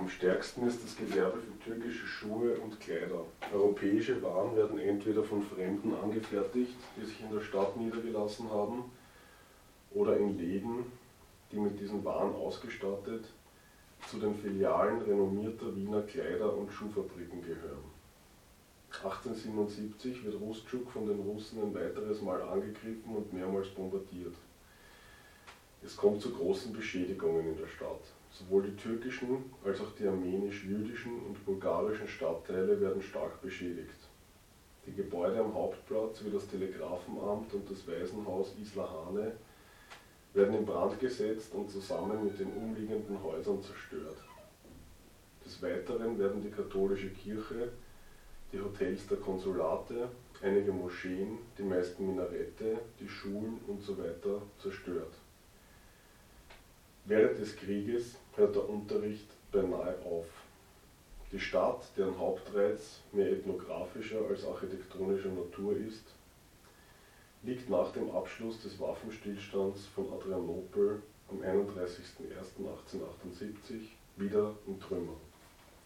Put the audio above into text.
Am stärksten ist das Gewerbe für türkische Schuhe und Kleider. Europäische Waren werden entweder von Fremden angefertigt, die sich in der Stadt niedergelassen haben, oder in Läden, die mit diesen Waren ausgestattet zu den Filialen renommierter Wiener Kleider- und Schuhfabriken gehören. 1877 wird Rustschuk von den Russen ein weiteres Mal angegriffen und mehrmals bombardiert. Es kommt zu großen Beschädigungen in der Stadt. Sowohl die türkischen als auch die armenisch-jüdischen und bulgarischen Stadtteile werden stark beschädigt. Die Gebäude am Hauptplatz wie das Telegrafenamt und das Waisenhaus Islahane werden in Brand gesetzt und zusammen mit den umliegenden Häusern zerstört. Des Weiteren werden die katholische Kirche, die Hotels der Konsulate, einige Moscheen, die meisten Minarette, die Schulen usw. zerstört. Während des Krieges hört der Unterricht beinahe auf. Die Stadt, deren Hauptreiz mehr ethnografischer als architektonischer Natur ist, liegt nach dem Abschluss des Waffenstillstands von Adrianopel am 31.01.1878 wieder in Trümmern.